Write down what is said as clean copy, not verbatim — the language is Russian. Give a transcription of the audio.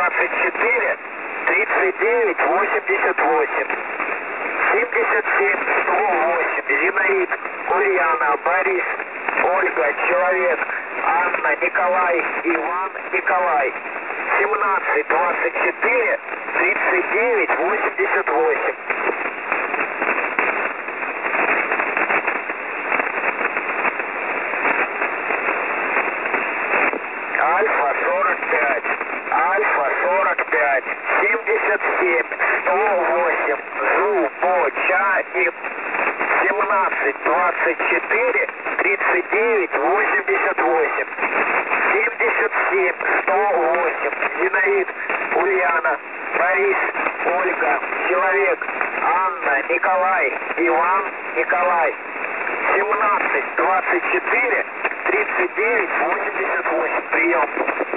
24 39 88. 77 108. Зинаид, Ульяна, Борис, Ольга, Человек, Анна, Николай, Иван, Николай. 17 24 39 88. Альфа 45, Альфа 45, 77 108. Зубочанин. 17 24 39 88. 77 108. Зинаид, Ульяна, Борис, Ольга, Человек, Анна, Николай, Иван, Николай. 17 24 39 88. Прием.